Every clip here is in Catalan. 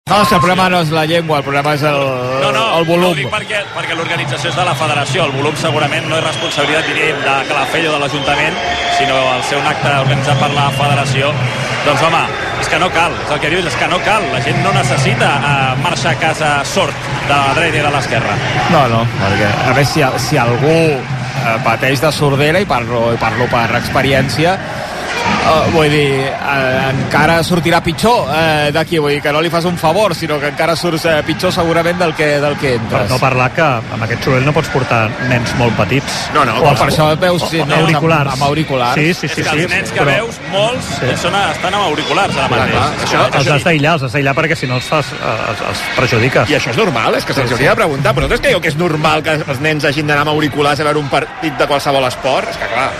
No, si el problema no és la llengua, el problema és el volum. No, ho dic perquè l'organització és de la federació. El volum segurament no és responsabilitat, diríem, de Calafell o de l'Ajuntament, sinó el ser un acte organitzat per la federació. Doncs home, és que no cal, és el que dius, és que no cal. La gent no necessita marxar a casa sord de la dreta i de l'esquerra. No, perquè a més si algú pateix de sordera, i parlo per experiència, vull dir, encara sortirà pitjor d'aquí, vull dir que no li fas un favor, sinó que encara surts pitjor segurament del que entres. No parlar que amb aquest soroll no pots portar nens molt petits. No, per això veus auriculars. Amb auriculars. Sí. És que els nens que veus, molts estan amb auriculars ara mateix. Els has d'aïllar perquè si no els perjudiques. I això és normal? És que se'ls hauria de preguntar, però nosaltres creieu que és normal que els nens hagin d'anar amb auriculars a veure un partit de qualsevol esport? És que clar...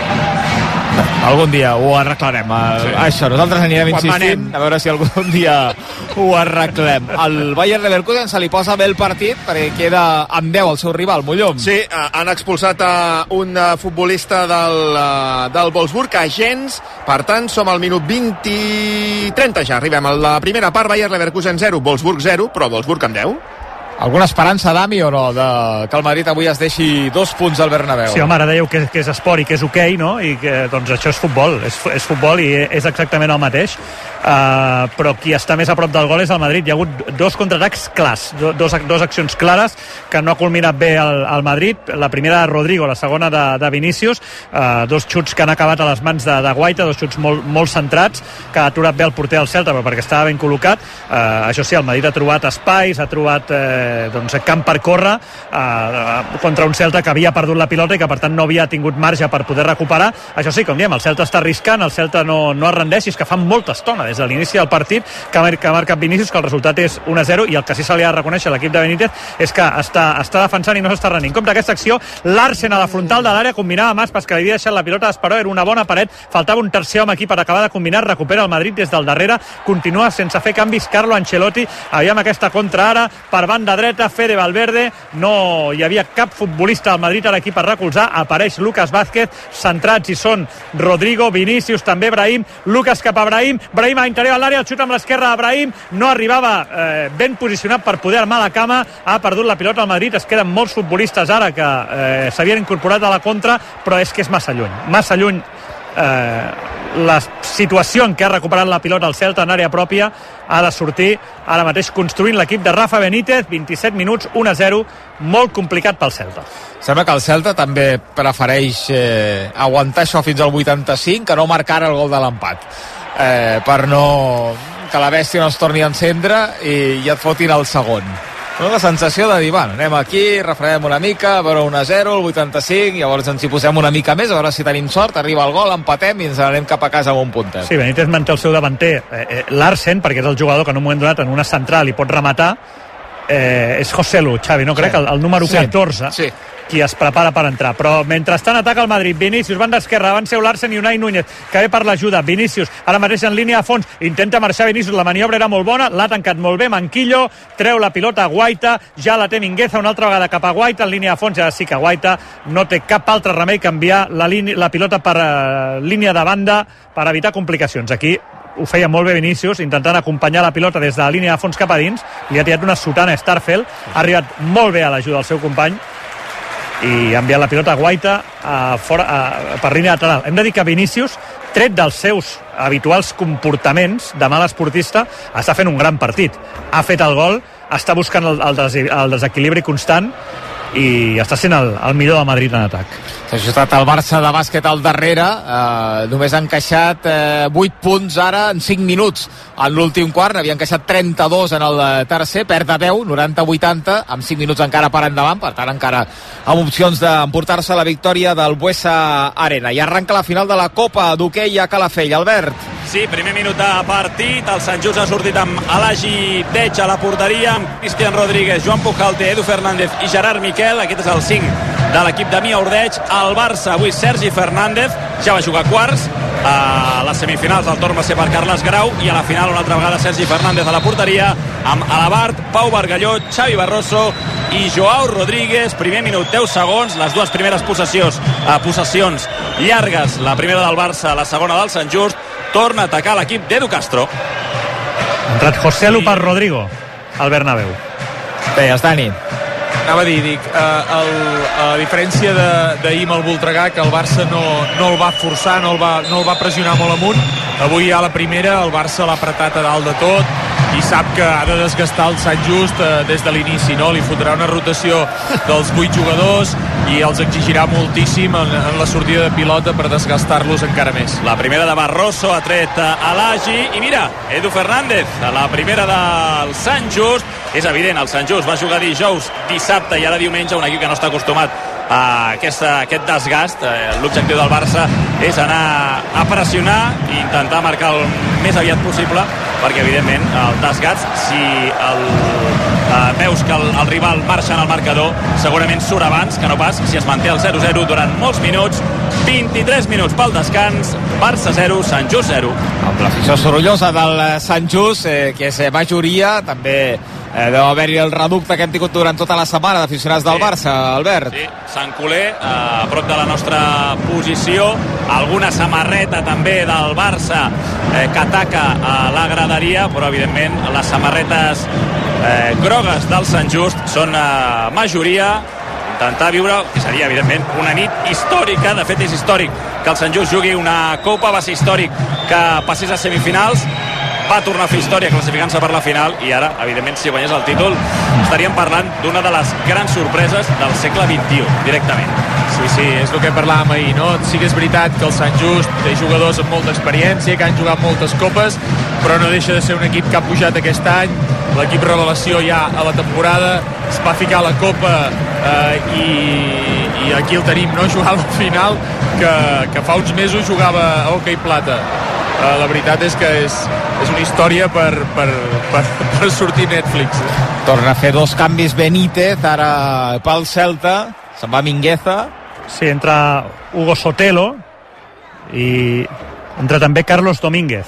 Algun dia ho arreglarem. Això, nosaltres anirem insistint a veure si algun dia ho arreglem. Al Bayer Leverkusen se li posa bé el partit perquè queda amb 10 el seu rival, Mollom. Sí, han expulsat un futbolista del Wolfsburg, a Gens. Per tant, som al minut 20 i 30 ja. Arribem a la primera part, Bayer Leverkusen 0, Wolfsburg 0, però Wolfsburg amb 10. Alguna esperança, Dami, o no, que el Madrid avui es deixi 2 punts al Bernabéu? Sí, home, ara dèieu que és esport i que és hoquei, no? I que, doncs, això és futbol. És futbol i és exactament el mateix. Però qui està més a prop del gol és el Madrid. Hi ha hagut 2 contraatacs clars, dos accions clares que no ha culminat bé el Madrid. La primera de Rodrigo, la segona de Vinícius. 2 xuts que han acabat a les mans de Guaita, 2 xuts molt centrats, que ha aturat bé el porter del Celta, però perquè estava ben col·locat. Això sí, el Madrid ha trobat espais, ha trobat camp per córrer contra un Celta que havia perdut la pilota i que per tant no havia tingut marge per poder recuperar. Això sí, com diem, el Celta està arriscant, el Celta no es rendeix, i és que fa molta estona des de l'inici del partit que ha marcat Vinícius, que el resultat és 1-0, i el que sí se li ha de reconèixer a l'equip de Benítez és que està defensant i no s'està rendint. Compte aquesta acció, Larsen a la frontal de l'àrea combinava amb Aspas, que li havia deixat la pilota d'Esperó, era una bona paret, faltava un tercer home aquí per acabar de combinar, recupera el Madrid des del darrere, continua sense fer canvis Carlo Ancelotti. Aviam aquesta contra ara per banda dreta, Fede Valverde, no hi havia cap futbolista del Madrid a l'equip per recolzar, apareix Lucas Vázquez, centrats i són Rodrigo, Vinícius, també Brahim, Lucas cap a Brahim a interior a l'àrea, el xut amb l'esquerra de Brahim, no arribava ben posicionat per poder armar la cama, ha perdut la pilota al Madrid, es queden molts futbolistes ara que s'havien incorporat a la contra, però és que és massa lluny la situació en què ha recuperat la pilota el Celta en àrea pròpia. Ha de sortir ara mateix construint l'equip de Rafa Benítez. 27 minuts, 1-0, molt complicat pel Celta. Sembla que el Celta també prefereix aguantar això fins al 85 que no marcar el gol de l'empat, per no que la bèstia no es torni a encendre i ja et fotin el segon. No, la sensació de dir, bueno, anem aquí, refredem una mica, a veure 1-0, el 85, llavors ens hi posem una mica més, a veure si tenim sort, arriba el gol, empatem i ens anem cap a casa amb un puntet. Sí, Benítez manté el seu davanter, Larsen, perquè és el jugador que en un moment donat en una central hi pot rematar, és Joselu, Xavi, no crec, el número 14. Sí. Qui es prepara per entrar, però mentrestant ataca el Madrid. Vinícius, van d'esquerra, van ser Larsen i Unai Núñez, que ve per l'ajuda. Vinícius, ara mateix en línia de fons, intenta marxar Vinícius, la maniobra era molt bona, l'ha tancat molt bé Manquillo, treu la pilota a Guaita, ja la té Mingueza una altra vegada cap a Guaita, en línia de fons, ja sí que Guaita no té cap altre remei que enviar la pilota per línia de banda per evitar complicacions. Aquí ho feia molt bé Vinícius, intentant acompanyar la pilota des de la línia de fons cap a dins, li ha tirat una sotana a Starfelt, ha arribat molt bé a l'ajuda del seu company i ha enviat la pilota a Guaita per línia lateral. Hem de dir que Vinícius, tret dels seus habituals comportaments de mal esportista, està fent un gran partit. Ha fet el gol, està buscant el desequilibri constant i està sent el millor de Madrid en atac. S'ha ajustat el Barça de bàsquet al darrere, només ha encaixat 8 punts ara en 5 minuts en l'últim quart, n'havia encaixat 32 en el tercer, perd de 10, 90-80, amb 5 minuts encara per endavant, per tant encara amb opcions d'emportar-se la victòria del Buesa Arena. I arranca la final de la Copa d'hoquei a Calafell. Albert. Sí, primer minut de partit, el Sant Just ha sortit amb Alagi Deig a la porteria, amb Cristian Rodríguez, Joan Pujalte, Edu Fernández i Gerard Miquel. Aquest és el 5 de l'equip de Mia Ordeig. El Barça, avui Sergi Fernández, ja va jugar quarts, a les semifinals el torn va ser per Carles Grau, i a la final una altra vegada Sergi Fernández a la porteria, amb Alabart, Pau Bargalló, Xavi Barroso i Joao Rodríguez. Primer minut, 10 segons, les dues primeres possessions llargues, la primera del Barça, la segona del Sant Just. Torna a atacar l'equip d'Edu Castro. Ha entrat Joselu per Rodrigo al Bernabéu. Deies, Dani. Anava a dir, a diferència d'ahir amb el Voltregà, que el Barça no el va forçar, no el va pressionar molt amunt, avui a la primera el Barça l'ha apretat a dalt de tot i sap que ha de desgastar el Sant Just des de l'inici, no? Li fotrà una rotació dels 8 jugadors i els exigirà moltíssim en la sortida de pilota per desgastar-los encara més. La primera de Barroso ha tret a l'Agi i mira, Edu Fernández, la primera del Sant Just. És evident, el Sant Just va jugar dijous, dissabte i ara diumenge, un equip que no està acostumat a aquest desgast. L'objectiu del Barça és anar a pressionar i intentar marcar el més aviat possible, perquè evidentment el desgast, si veus que el rival marxa en el marcador, segurament surt abans que no pas si es manté el 0-0 durant molts minuts. 23 minuts pel descans, Barça 0, Sant Just 0. Amb l'afició sorollosa del Sant Just, que és majoria, també deu haver-hi el reducte que hem tingut durant tota la setmana d'aficionats del Barça, Albert. Sí, Sant Coler, a prop de la nostra posició, alguna samarreta també del Barça que ataca a la graderia, però evidentment les samarretes grogues del Sant Just són majoria. Intentar viure, que seria evidentment una nit històrica, de fet és històric que el Sant Just jugui una Copa, va ser històric que passés a semifinals, va tornar a fer història classificant-se per la final i ara, evidentment, si guanyés el títol estaríem parlant d'una de les grans sorpreses del segle XXI, directament. Sí, és el que parlàvem ahir, no? Sí que és veritat que el Sant Just té jugadors amb molta experiència, que han jugat moltes copes, però no deixa de ser un equip que ha pujat aquest any, l'equip revelació ja a la temporada, es va ficar a la Copa i aquí el tenim, no? Jugant al final, que fa uns mesos jugava a hoquei plata. La veritat és que és una història per sortir Netflix. Torna a fer 2 canvis Benítez, ara pel Celta, se'n va Mingueza. Sí, entra Hugo Sotelo i entra també Carlos Domínguez.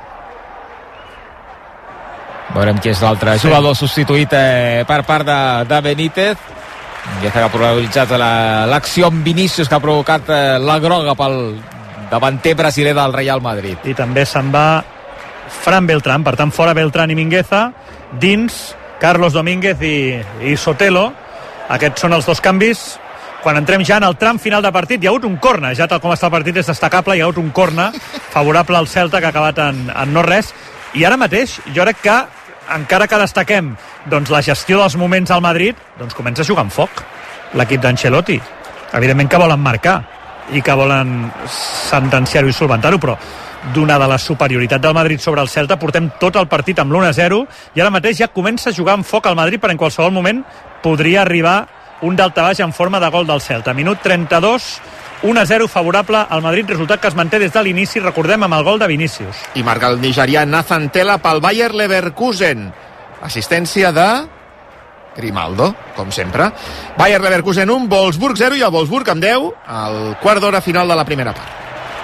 Veurem qui és l'altre jugador substituït per part de Benítez. Mingueza que ha protagonitzat l'acció amb Vinícius, que ha provocat la groga pel davanter brasiler del Real Madrid. I també se'n va Fran Beltrán, per tant fora Beltrán i Mingueza, dins Carlos Domínguez i Sotelo. Aquests són els 2 canvis. Quan entrem ja en el tram final de partit, hi ha hagut un córner, ja tal com està el partit és destacable, hi ha hagut un córner favorable al Celta que ha acabat en no res, i ara mateix jo crec que encara que destaquem doncs, la gestió dels moments al Madrid, doncs comença a jugar amb foc l'equip d'Ancelotti. Evidentment que volen marcar i que volen sentenciar-ho i solventar-ho, però donada la superioritat del Madrid sobre el Celta, portem tot el partit amb l'1-0 i ara mateix ja comença a jugar amb foc al Madrid, però en qualsevol moment podria arribar un daltabaix en forma de gol del Celta. Minut 32, 1-0 favorable al Madrid, resultat que es manté des de l'inici, recordem, amb el gol de Vinícius. I marca el nigerià Nathan Tella pel Bayer Leverkusen. Assistència de Grimaldo, com sempre. Bayer Leverkusen 1, Wolfsburg 0 i el Wolfsburg amb 10 al quart d'hora final de la primera part.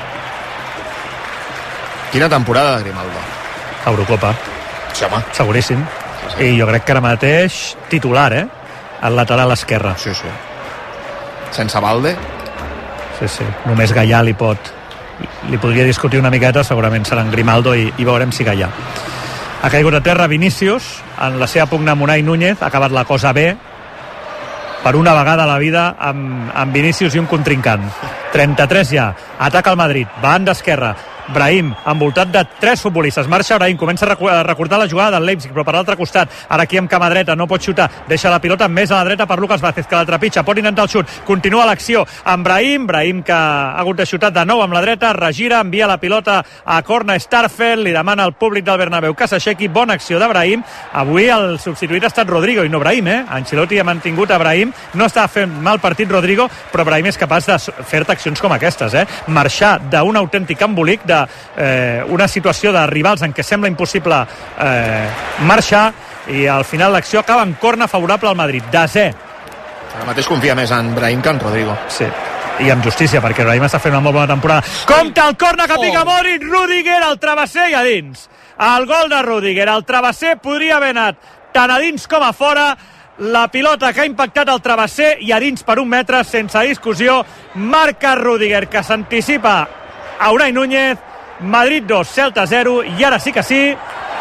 Quina temporada de Grimaldo. Eurocopa. Sí, home. Seguríssim. Sí. I jo crec que ara mateix titular, al lateral esquerre. Sí. Sense Valde. Sí. Només Gallà li podria discutir una miqueta, segurament seran Grimaldo i veurem si Gallà. Ha caigut a terra Vinícius en la seva pugna amb Unai Núñez, ha acabat la cosa bé per una vegada a la vida amb Vinícius i un contrincant. 33 ja, ataca el Madrid, banda esquerra, Brahim, envoltat de 3 futbolistes. Marxa Brahim, comença a recordar la jugada del Leipzig, però per l'altre costat, ara aquí amb cama dreta, no pot xutar, deixa la pilota més a la dreta per Lucas Vázquez, que la trepitja, pot intentar el xut, continua l'acció amb Brahim que ha hagut de xutar de nou amb la dreta, regira, envia la pilota a Corna Starfelt, li demana al públic del Bernabéu que s'aixequi, bona acció de Brahim. Avui el substituït ha estat Rodrigo i no Brahim, Ancelotti ha mantingut a Brahim, no estava fent mal partit Rodrigo, però Brahim és capaç de fer-te accions com aquestes, marxar d'un autèntic embolic, una situació de rivals en què sembla impossible marxar, i al final l'acció acaba en corna favorable al Madrid, desè. Ara mateix confia més en Brahim que en Rodrigo. Sí, i amb justícia, perquè Brahim està fent una molt bona temporada. Compte el corna que pica Modric, Rüdiger, el travesser i a dins. El gol de Rüdiger, el travesser podria haver anat tant a dins com a fora. La pilota que ha impactat el travesser i a dins per 1 metre, sense discussió, marca Rüdiger, que s'anticipa a Unai Núñez. Madrid 2, Celta 0, i ara sí que sí,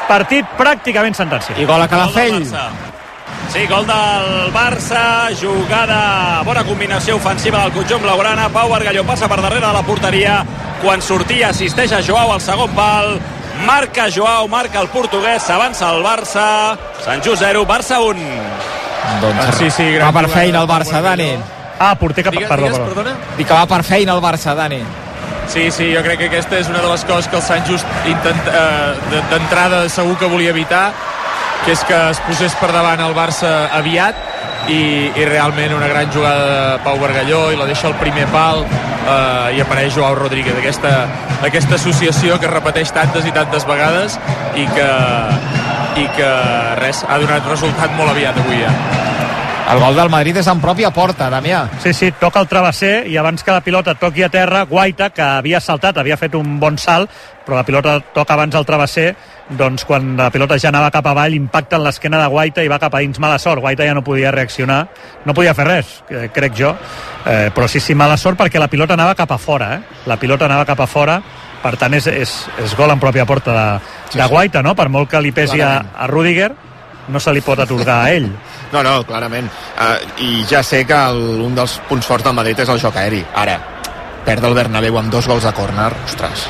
partit pràcticament sentenciat. I gol a Calafell. Sí, gol del Barça, jugada, bona combinació ofensiva del conjunt blaugrana. Pau Bargalló passa per darrere de la porteria, quan sortia assisteix a Joao al segon pal, marca Joao, marca el portuguès, s'avança el Barça, Sant Just 0, Barça 1. Doncs sí, va per feina el Barça, Dani. Porter que... Perdona? Dic que va per feina el Barça, Dani. Sí, jo crec que aquesta és una de les coses que el Sant Just d'entrada segur que volia evitar, que és que es posés per davant el Barça aviat i realment una gran jugada de Pau Bargalló, i la deixa al primer pal, i apareix Joao Rodríguez, aquesta associació que es repeteix tantes i tantes vegades i que res, ha donat resultat molt aviat avui ja. El gol del Madrid és en pròpia porta, Damià. Sí, toca el travesser i abans que la pilota toqui a terra, Guaita, que havia saltat, havia fet un bon salt, però la pilota toca abans al travesser, doncs quan la pilota ja anava cap avall, impacta en l'esquena de Guaita i va cap a dins. Mala sort, Guaita ja no podia reaccionar, no podia fer res, crec jo, però sí, mala sort perquè la pilota anava cap a fora, la pilota anava cap a fora, per tant és gol en pròpia porta de Guaita, no? Per molt que li pesi a Rüdiger, no se li pot atorgar a ell. No, clarament. I ja sé que un dels punts forts del Madrid és el joc aeri. Ara, perd el Bernabéu amb 2 gols de córner, ostres.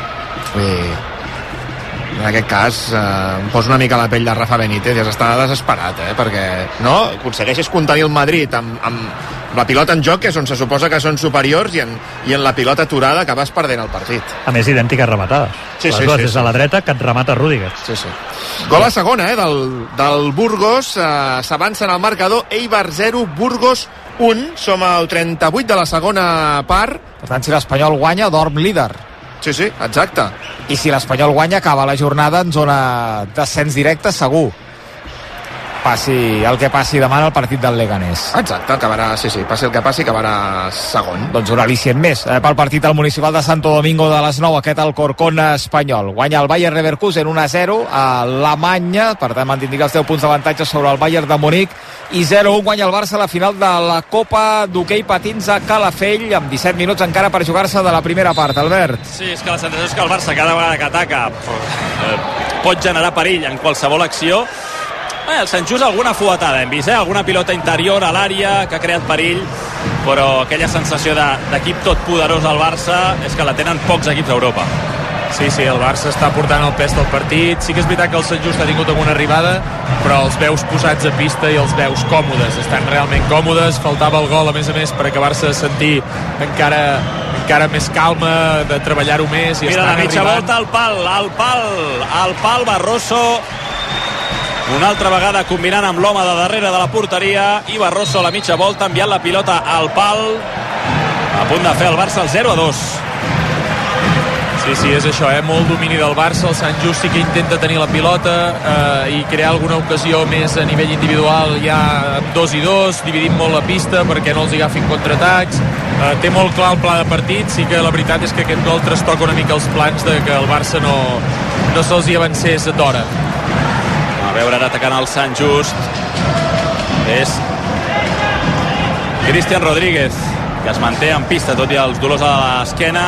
En aquest cas, em poso una mica la pell de Rafa Benítez, ja està desesperat, perquè no aconsegueixes contenir el Madrid amb la pilota en joc, que és on se suposa que són superiors, i en la pilota aturada acabes perdent el partit. A més, idèntiques rematades. Les dues des de la dreta, que et remata Rüdiger. Sí. Gol a segona, del Burgos. S'avança en el marcador. Eibar 0, Burgos 1. Som al 38 de la segona part. Per tant, si l'Espanyol guanya, dorm líder. Sí, exacte. I si l'Espanyol guanya, acaba la jornada en zona descens directe, segur. Passi el que passi demà en el partit del Leganés. Exacte, acabarà, passi el que passi, acabarà segon. Doncs un al·licient més pel partit al Municipal de Santo Domingo de les 9, aquest Alcorcón espanyol. Guanya el Bayer Leverkusen 1-0 a Alemanya, per tant mantindria els 10 punts d'avantatge sobre el Bayern de Munic, i 0-1 guanya el Barça a la final de la Copa d'Hoquei Patins a Calafell, amb 17 minuts encara per jugar-se de la primera part, Albert. Sí, és que la sensació és que el Barça cada vegada que ataca pot generar perill en qualsevol acció. El Sant Just alguna fuetada hem vist, alguna pilota interior a l'àrea que ha creat perill, però aquella sensació d'equip tot poderós al Barça és que la tenen pocs equips a Europa. Sí, el Barça està portant el pes del partit. Sí que és veritat que el Sant Just ha tingut alguna arribada, però els veus posats a pista i els veus còmodes, estan realment còmodes. Faltava el gol, a més per acabar-se de sentir encara més calma, de treballar-ho més, i mira, estan la mitja arribant. volta al pal Barroso, una altra vegada combinant amb l'home de darrere de la porteria, i Barroso a la mitja volta enviant la pilota al pal, a punt de fer el Barça el 0-2. Sí, és això, molt domini del Barça. El Sant Just sí que intenta tenir la pilota i crear alguna ocasió més a nivell individual, ja 2 i 2, dividint molt la pista perquè no els agafin contraatacs. Té molt clar el pla de partit. Sí que la veritat és que aquest gol trastoca una mica els plans de que el Barça no se'ls hi avancés d'hora. A veure, ara atacant el Sant Just és Cristian Rodríguez, que es manté en pista tot i els dolors a l'esquena,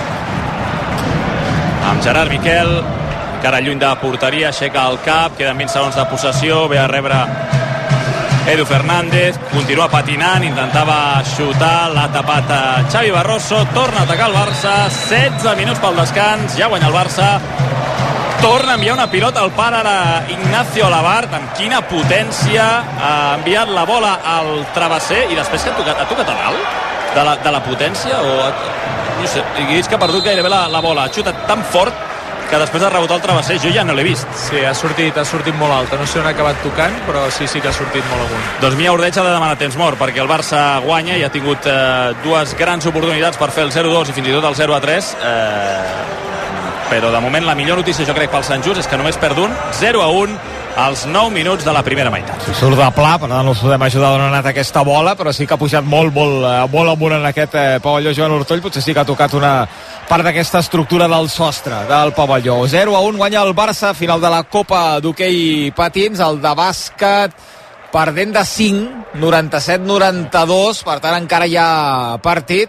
amb Gerard Miquel encara lluny de porteria, aixeca el cap, queden 20 segons de possessió, ve a rebre Edu Fernández, continua patinant, intentava xutar, l'ha tapat Xavi Barroso, torna a atacar el Barça, 16 minuts pel descans, ja guanya el Barça, torna a enviar una pilota al pare ara Ignacio Labart, amb quina potència ha enviat la bola al travesser, i després que ha tocat a dalt de la potència, o no sé, és que ha perdut gairebé la bola, ha xutat tan fort que després de rebotar el travesser jo ja no l'he vist. Sí, ha sortit molt alta, no sé on ha acabat tocant, però sí que ha sortit molt amunt. Doncs Mia Ordeig ha de demanar temps mort, perquè el Barça guanya i ha tingut dues grans oportunitats per fer el 0-2 i fins i tot el 0-3, però de moment la millor notícia jo crec pel Sant Just és que només perd un, 0-1 als 9 minuts de la primera meitat. Surt de pla, per tant no us podem ajudar on ha anat aquesta bola, però sí que ha pujat molt amunt en aquest pavelló Joan Ortoll, potser sí que ha tocat una part d'aquesta estructura del sostre del pavelló. 0-1 guanya el Barça, final de la Copa d'Hoquei Patins, el de bàsquet perdent de 5, 97-92, per tant encara hi ha partit,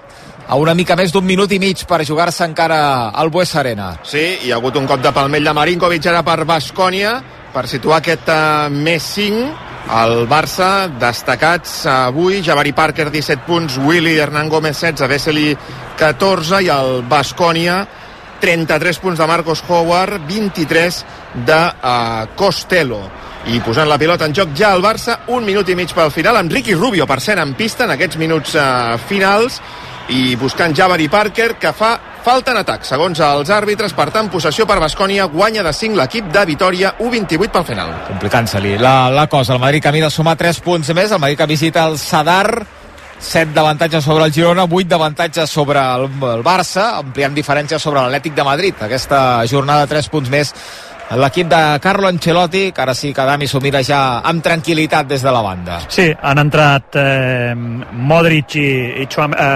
a una mica més d'un minut i mig per jugar-se encara al Buesa Arena. Sí, hi ha hagut un cop de palmell de Marinkovic ara per Baskonia, per situar aquest més 5. El Barça, destacats avui, Jabari Parker 17 punts, Willy Hernán Gómez 16, Vesely 14, i el Baskonia 33 punts de Marcos Howard, 23 de Costello. I posant la pilota en joc ja el Barça, un minut i mig pel final, amb Ricky Rubio per cent en pista en aquests minuts finals, i buscant Jabari Parker, que fa falta en atac, segons els àrbitres. Per tant, possessió per Baskonia, guanya de 5 l'equip de Vitòria, 1-28 pel final. Complicant-se-li la cosa. El Madrid camí de sumar 3 punts més, el Madrid que visita el Sadar, 7 d'avantatge sobre el Girona, 8 d'avantatge sobre el Barça, ampliant diferències sobre l'Atlètic de Madrid. Aquesta jornada 3 punts més l'equip de Carlo Ancelotti, que ara sí que Dani s'ho mira ja amb tranquil·litat des de la banda. Sí, han entrat Modric i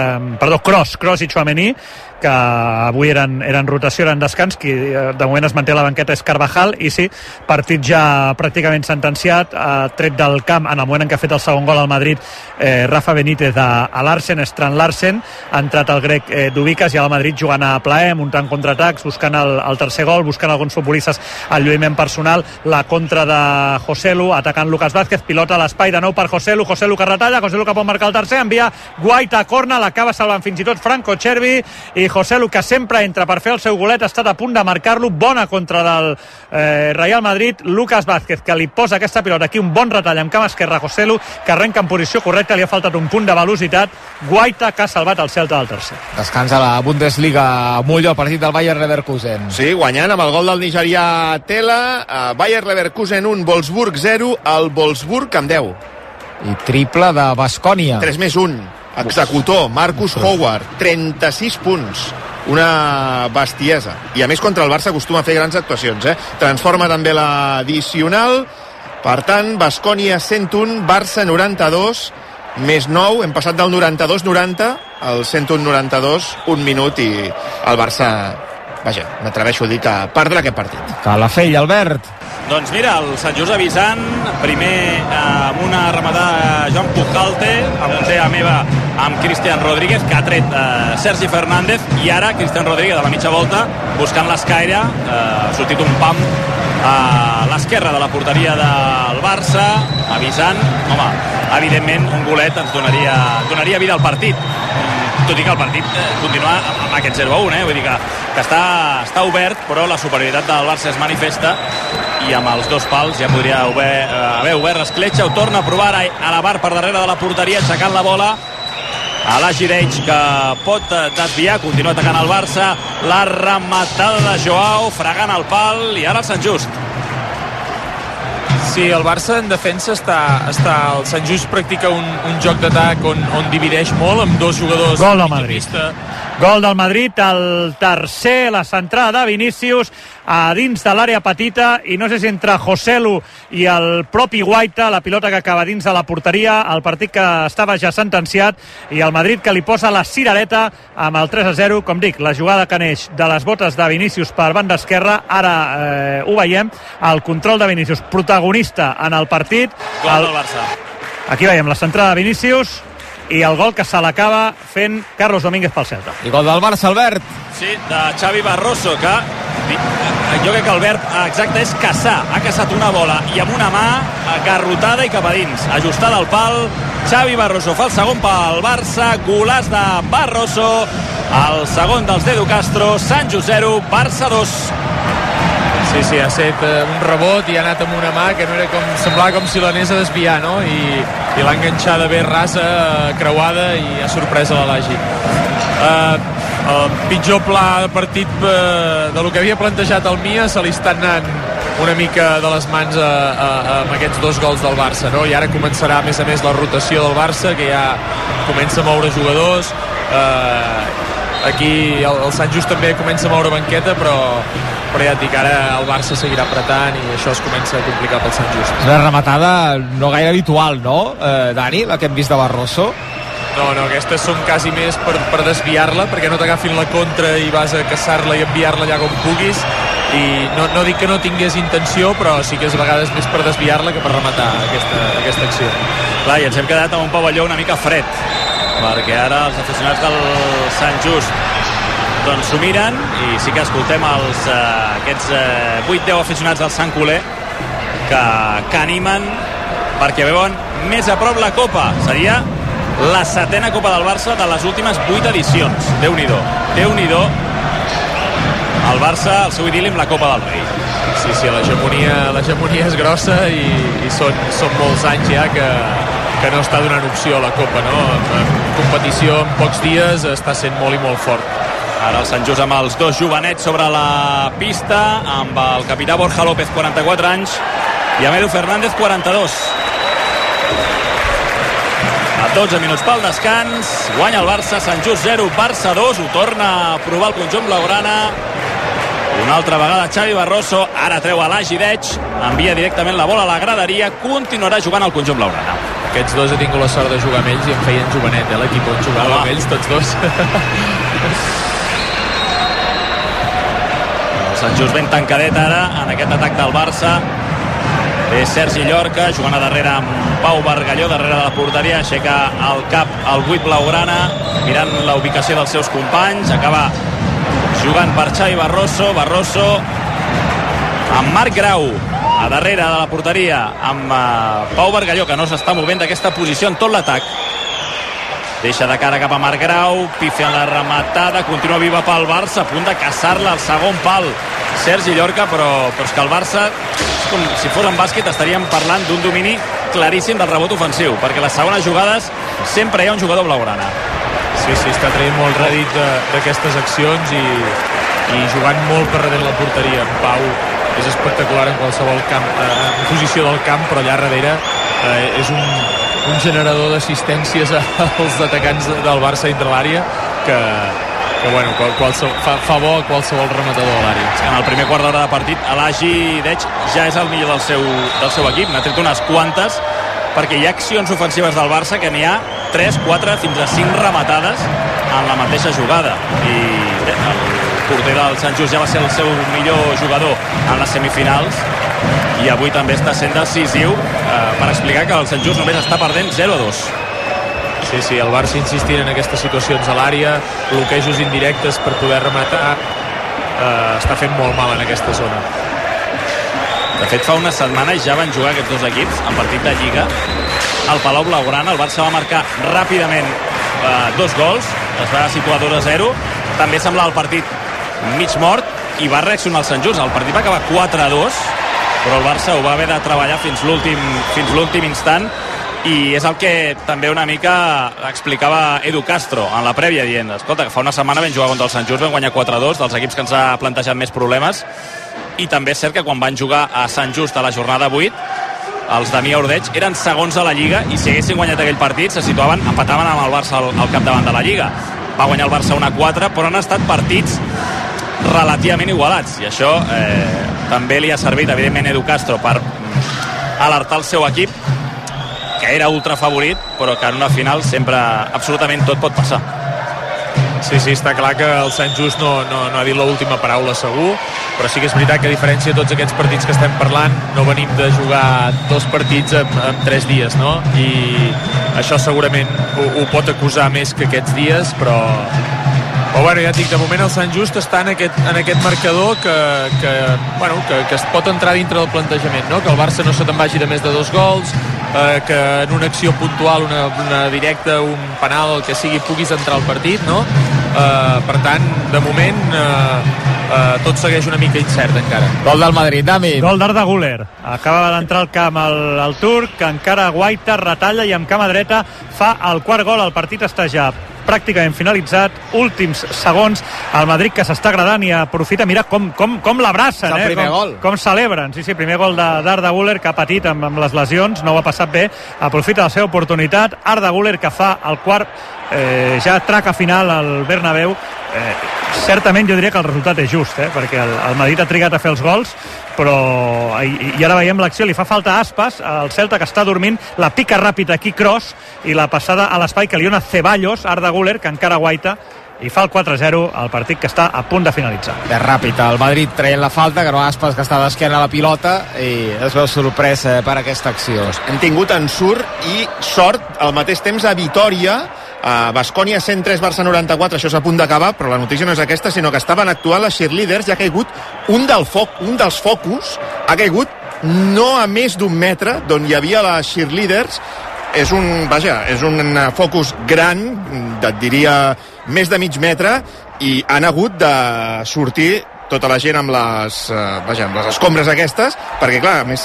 Kroos i Tchouaméni, que avui eren rotació, eren descans. Qui de moment es manté a la banqueta és Carvajal, i sí, partit ja pràcticament sentenciat, tret del camp en el moment en què ha fet el segon gol al Madrid Rafa Benítez a Larsen, Strand Larsen, ha entrat el grec Dubicas, i al Madrid jugant a plaer, muntant contraatacs, buscant el tercer gol, buscant alguns futbolistes al lluïment personal, la contra de Joselu, atacant Lucas Vázquez, pilota a l'espai de nou per Joselu que retalla, Joselu que pot marcar el tercer, envia Guaita a corna, l'acaba salvant fins i tot Franco Cervi, i Joselu, que sempre entra per fer el seu golet, ha estat a punt de marcar-lo. Bona contra del Real Madrid. Lucas Vázquez, que li posa aquesta pilota aquí, un bon retall amb cama esquerra. Joselu, que arrenca en posició correcta, li ha faltat un punt de velocitat. Guaita, que ha salvat el Celta del tercer. Descansa la Bundesliga Mullo, el partit del Bayer Leverkusen. Sí, guanyant amb el gol del nigerià Tela. Bayer Leverkusen 1, Wolfsburg 0, el Wolfsburg amb 10. I triple de Baskonia. 3+1. Executor, Marcus Howard, 36 punts. Una bestiesa. I a més contra el Barça acostuma a fer grans actuacions, Transforma també l'addicional. Per tant, Baskonia 101, Barça 92, més 9, hem passat del 92-90 al 101-92, un minut, i el Barça, vaja, m'atreveixo a dir que perdrà aquest partit. Calafell, Albert. Doncs mira, el Sant Just avisant, primer amb una rematada de Joan Pujalte, amb un tea meva amb Cristian Rodríguez, que ha tret Sergi Fernández, i ara Cristian Rodríguez a la mitja volta, buscant l'escaire, ha sortit un pam a l'esquerra de la porteria del Barça, avisant. Home, evidentment un golet ens donaria vida al partit, tot i que el partit continua amb aquest 0-1, vull dir que està obert, però la superioritat del Barça es manifesta, i amb els dos pals ja podria haver obert l'escletxa. Ho torna a provar a la bar per darrere de la porteria, aixecant la bola a l'Agireig, que pot desviar, continua atacant el Barça, la rematada de Joao, fregant el pal, i ara el Sant Just. Sí, el Barça en defensa el Sant Just practica un joc d'atac on divideix molt amb dos jugadors. Gol del Madrid. Gol del Madrid, el tercer, la centrada de Vinícius a dins de l'àrea petita, i no sé si entre Joselu i el propi Guaita, la pilota que acaba dins de la porteria, el partit que estava ja sentenciat, i el Madrid que li posa la cirereta amb el 3-0. Com dic, la jugada que neix de les botes de Vinícius per banda esquerra, ara ho veiem, el control de Vinícius, protagonista en el partit. Gol del Barça. Aquí veiem la centrada de Vinícius i el gol que se l'acaba fent Carlos Domínguez pel Celta. I gol del Barça, Albert. Sí, de Xavi Barroso, que jo crec que el verb exacte és caçar. Ha caçat una bola i amb una mà garrotada i cap a dins, ajustada al pal. Xavi Barroso fa el segon pel Barça, golaç de Barroso, el segon dels d'Edu Castro. Sant Just 0, Barça 2. Sí, ha set un rebot i ha anat amb una mà que no era semblava com si l'anés a desviar, no? I l'ha enganxada bé rasa, creuada, i ha sorprès a l'Alagi. El pitjor pla de partit de lo que havia plantejat el Mia se li està anant una mica de les mans amb aquests dos gols del Barça, no? I ara començarà a més la rotació del Barça, que ja comença a moure jugadors. Aquí el Sant Just també comença a moure banqueta, però ja et dic, ara el Barça seguirà apretant i això es comença a complicar pel Sant Just. És una rematada no gaire habitual, no, Dani, la que hem vist de Barroso? No, aquestes són quasi més per desviar-la, perquè no t'agafin la contra i vas a caçar-la i enviar-la allà com puguis, i no dic que no tingués intenció, però sí que és a vegades més per desviar-la que per rematar aquesta acció. Clar, i ens hem quedat amb un pavelló una mica fred. perquè ara els aficionats del Sant Just doncs s'ho miren i sí que escoltem aquests 8-10 aficionats del Sant Coler que animen perquè veuen més a prop la Copa. Seria la 7ª Copa del Barça de les últimes 8 edicions. Déu-n'hi-do, Déu-n'hi-do el Barça, el seu idil·li amb la Copa del Rei. Sí, l'hegemonia és grossa i són molts anys ja que no està donant opció a la Copa, no? En competició en pocs dies està sent molt i molt fort. Ara el Sant Just amb els dos jovenets sobre la pista, amb el capità Borja López, 44 anys, i amb Edu Fernández, 42. A 12 minuts pel descans, guanya el Barça, Sant Just 0, Barça 2, ho torna a provar el conjunt blaugrana. Una altra vegada Xavi Barroso, ara treu a l'Agi Deix, envia directament la bola a la graderia, continuarà jugant el conjunt blaugrana. Aquests dos he tingut la sort de jugar amb ells i em feien jovenet, l'equip on jugava amb ells, tots dos. El Sant Just ben tancadet ara en aquest atac del Barça. És Sergi Llorca jugant a darrere amb Pau Bargalló, darrere de la porteria, aixeca el cap al 8 blaugrana, mirant la ubicació dels seus companys, acaba jugant per Xavi Barroso amb Marc Grau a darrere de la porteria, amb Pau Bargalló, que no s'està movent d'aquesta posició en tot l'atac. Deixa de cara cap a Marc Grau, pifia en la rematada, continua viva pel Barça, a punt de caçar-la al segon pal Sergi Llorca, però és que el Barça, com si fos en bàsquet, estaríem parlant d'un domini claríssim del rebot ofensiu, perquè les segones jugades sempre hi ha un jugador blaugrana. Sí, està traient molt rèdit d'aquestes accions i jugant molt per darrere la porteria. En Pau és espectacular en qualsevol camp, en posició del camp, però allà darrere és un generador d'assistències als atacants del Barça dintre l'àrea que bueno, fa bo a qualsevol rematador de l'àrea. En el primer quart d'hora de partit l'Agi Deix ja és el millor del seu equip, n'ha tret unes quantes, perquè hi ha accions ofensives del Barça que n'hi ha 3, 4, fins a 5 rematades en la mateixa jugada, i el porter del Sant Just ja va ser el seu millor jugador en les semifinals i avui també està sent decisiu per explicar que el Sant Just només està perdent 0-2. Sí, el Barça insistint en aquestes situacions a l'àrea, bloquejos indirectes per poder rematar, està fent molt mal en aquesta zona. De fet, fa unes setmanes ja van jugar aquests dos equips en partit de Lliga al Palau Blaugrana. El Barça va marcar ràpidament 2 gols, es va situar 2-0. També semblava el partit mig mort i va reaccionar el Sant Just. El partit va acabar 4-2, però el Barça ho va haver de treballar fins l'últim instant, i és el que també una mica explicava Edu Castro en la prèvia, dient, escolta, que fa una setmana vam jugar contra el Sant Just, vam guanyar 4-2, dels equips que ens ha plantejat més problemes. I també és cert que quan van jugar a Sant Just a la jornada 8, els de Mia Ordeig eren segons a la Lliga, i si haguessin guanyat aquell partit se situaven, empataven amb el Barça al capdavant de la Lliga. Va guanyar el Barça 1-4, però han estat partits relativament igualats, i això també li ha servit, evidentment, Edu Castro per alertar el seu equip, que era ultra favorit, però que en una final sempre absolutament tot pot passar. Sí, està clar que el Sant Just no ha dit l'última paraula segur, però sí que és veritat que a diferència de tots aquests partits que estem parlant, no venim de jugar 2 partits en 3 dies, no? I això segurament ho pot acusar més que aquests dies, però bueno, ja et dic, de moment el Sant Just està en aquest marcador que es pot entrar dintre del plantejament, no? Que el Barça no se te'n vagi de més de 2 gols, que en una acció puntual, una directa, un penal, el que sigui, puguis entrar al partit, no? Per tant, de moment tot segueix una mica incert encara. Gol del Madrid, Dami. Gol d'Arda Güler. Acaba d'entrar al camp el turc, que encara Guaita, retalla i amb cama dreta fa el quart gol. El partit està ja pràcticament finalitzat, últims segons, el Madrid que s'està agradant i aprofita, mira com l'abracen, el primer gol. Com celebren, sí, primer gol d'Arda Güler, que ha patit amb les lesions, no ho ha passat bé, aprofita la seva oportunitat, Arda Güler que fa el quart, ja traca final al Bernabéu. Certament jo diria que el resultat és just, perquè el Madrid ha trigat a fer els gols, però i ara veiem l'acció, li fa falta Aspas, el Celta que està dormint, la pica ràpida aquí Kroos, i la passada a l'espai que li dona Ceballos, Arda Güler, que encara Guaita, i fa el 4-0 al partit que està a punt de finalitzar. És ràpid, el Madrid traient la falta, que no Aspas, que està d'esquena a la pilota, i es veu sorprès per aquesta acció. Hem tingut ensurt i sort al mateix temps a Vitòria, Baskonia 103, Barça 94, això és a punt d'acabar, però la notícia no és aquesta, sinó que estaven actuant les cheerleaders i ha caigut un dels focus, ha caigut no a més d'un metre d'on hi havia les cheerleaders. És un focus gran, et diria més de mig metre, i han hagut de sortir tota la gent amb les escombres aquestes, perquè clar, a més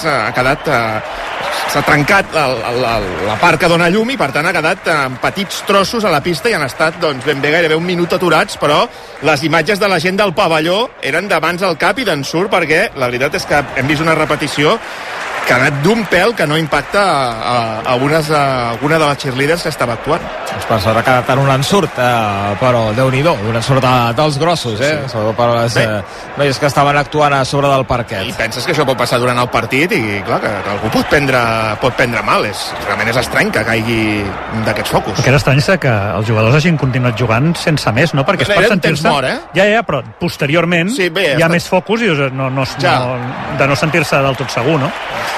s'ha trencat la part que dona llum i per tant ha quedat en petits trossos a la pista i han estat doncs, ben bé gairebé un minut aturats, però les imatges de la gent del pavelló eren de mans al cap i d'ensurt, perquè la veritat és que hem vist una repetició que ha anat d'un pèl que no impacta a alguna de les cheerleaders que estava actuant. Doncs per sort ha quedat en un ensurt, però Déu-n'hi-do, un ensurt dels grossos, Sí. Sobretot per les noies que estaven actuant a sobre del parquet. I penses que això pot passar durant el partit i clar, que algú pot prendre mal. Realment és estrany que caigui d'aquests focus. El que era estrany és que els jugadors hagin continuat jugant sense més, no? Perquè es pot sentir-se... Mort, Ja, però posteriorment sí, bé, hi ha més focus i de no sentir-se del tot segur, no?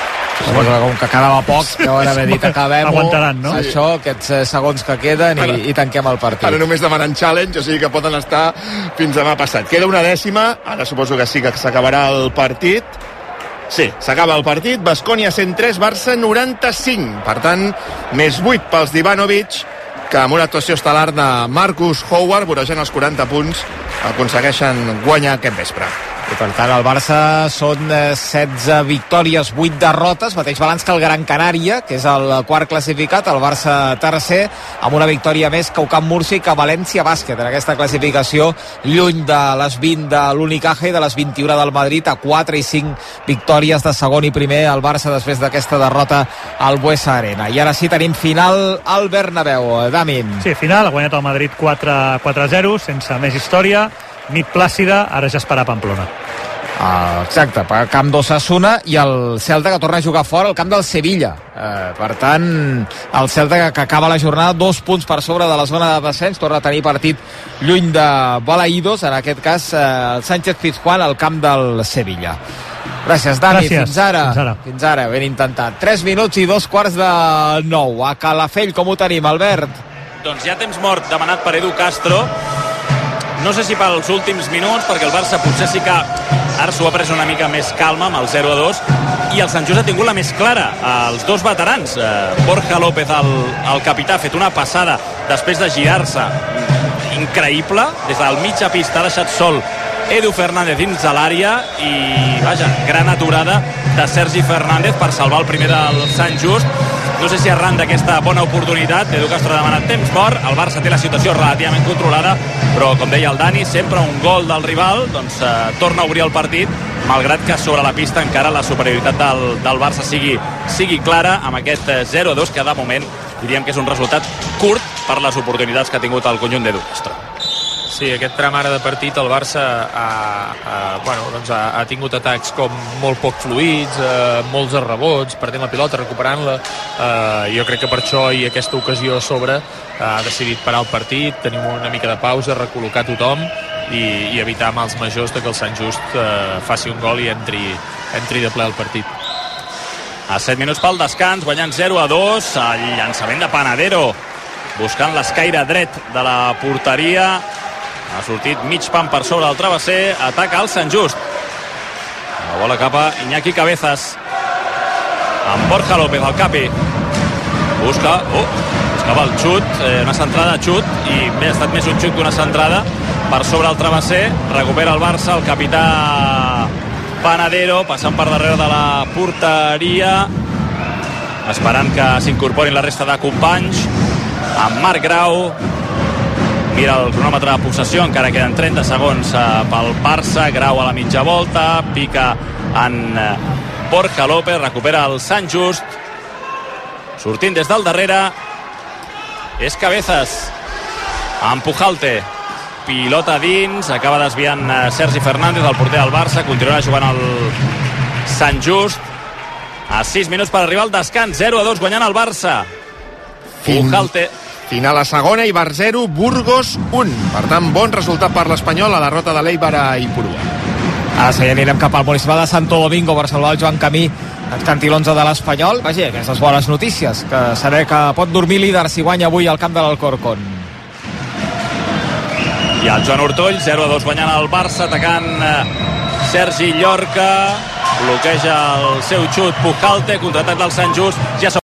Com que quedava poc, deuen haver dit acabem-ho, aguantaran, no? Això, aquests segons que queden i tanquem el partit. Ara només demanen challenge, o sigui que poden estar fins demà passat. Queda una dècima, ara suposo que sí que s'acabarà el partit. Sí, s'acaba el partit, Baskonia 103, Barça 95. Per tant, més 8 pels d'Ivanovic, que amb una actuació estel·lar de Marcus Howard, vorejant els 40 punts, aconsegueixen guanyar aquest vespre. I per tant el Barça són 16 victòries, 8 derrotes, mateix balanç que el Gran Canària, que és el quart classificat, el Barça tercer, amb una victòria més que Camp Múrcia i que València Bàsquet en aquesta classificació, lluny de les 20 de l'Unicaja i de les 21 del Madrid, a 4 i 5 victòries de segon i primer el Barça després d'aquesta derrota al Buesa Arena. I ara sí tenim final al Bernabéu. Damin. Sí, final, ha guanyat el Madrid 4-0, sense més història, nit plàcida, ara ja es farà a Pamplona. Exacte, per camp d'Osasuna i el Celta que torna a jugar fora al camp del Sevilla. Per tant, el Celta que acaba la jornada 2 punts per sobre de la zona de descens, torna a tenir partit lluny de Balaïdos, en aquest cas el Sánchez Pizjuán al camp del Sevilla. Gràcies, Dani. Gràcies. Fins ara, ben intentat. 3 minuts i 2:45. A Calafell, com ho tenim, Albert? Doncs hi ha temps mort demanat per Edu Castro. No sé si pels últims minuts, perquè el Barça potser sí que ara s'ho ha pres una mica més calma amb el 0-2, i el Sant Just ha tingut la més clara. Els dos veterans, Borja López, el capità, ha fet una passada després de girar-se increïble, des del mitja pista ha deixat sol Edu Fernández dins de l'àrea i, vaja, gran aturada de Sergi Fernández per salvar el primer del Sant Just. No sé si arran d'aquesta bona oportunitat, Edu Castro ha demanat temps mort, el Barça té la situació relativament controlada, però com deia el Dani, sempre un gol del rival doncs torna a obrir el partit, malgrat que sobre la pista encara la superioritat del Barça sigui clara amb aquest 0-2, que de moment diríem que és un resultat curt per les oportunitats que ha tingut el conjunt d'Edu Castro. Sí, aquest tram ara de partit el Barça ha tingut atacs com molt poc fluïts, molts rebots, perdent la pilota, recuperant-la. Jo crec que per això i aquesta ocasió a sobre ha decidit parar el partit, tenir una mica de pausa, recol·locar tothom i evitar mals majors de que el Sant Just faci un gol i entri de ple al partit. A 7 minuts pel descans, guanyant 0-2, el llançament de Panadero, buscant l'escaire dret de la porteria. Ha sortit mig pam per sobre del travesser, ataca el Sant Just. La bola cap a Iñaki Cabezas. Amb Borja López, el capi. Buscava el xut, una centrada xut, i bé, ha estat més un xut que una centrada per sobre el travesser. Recupera el Barça, el capità Panadero, passant per darrere de la porteria, esperant que s'incorporin la resta de companys. Amb Marc Grau, mira el cronòmetre de possessió, encara queden 30 segons pel Barça. Grau a la mitja volta, pica en Borja López, recupera el Sant Just, sortint des del darrere és Cabezas amb Pujalte, pilota dins, acaba desviant Sergi Fernández, el porter del Barça. Continuarà jugant el Sant Just a 6 minuts per arribar al descans. 0-2 guanyant el Barça. Pujalte. Final a segona, Eibar 0, Burgos 1. Per tant, bon resultat per l'Espanyol, la derrota de l'Eibar a Ipurua. Ara sí, anirem cap al municipal de Santo Domingo per salvar el Joan Camí canti l'11 de l'Espanyol. Vaja, aquestes bones notícies, que saber que pot dormir líder si guanya avui al camp de l'Alcorcón. I el Joan Ortoll, 0-2 guanyant el Barça, atacant Sergi Llorca, bloqueja el seu xut Pujalte, contraatac del Sant Just, ja